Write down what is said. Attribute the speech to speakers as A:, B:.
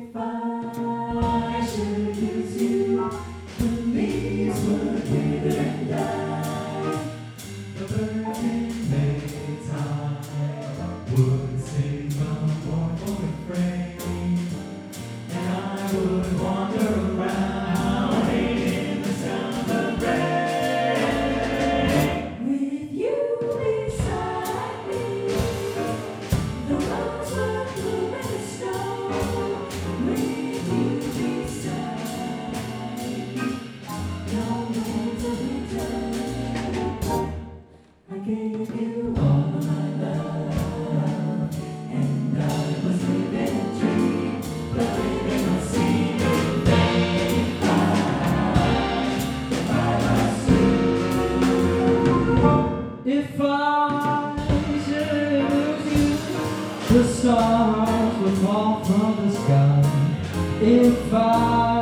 A: If I should lose you, the leaves would wither and die. The birds in Maytime would sing a mournful refrain, and I would wander around in the sound of rain. With you beside me, the rose would bloom in the snow. With you beside me, no winter. I gave you all of my love, and I was living a dream, but living on secret day. If I lost you, if I should lose you, the stars would fall from the sky. If I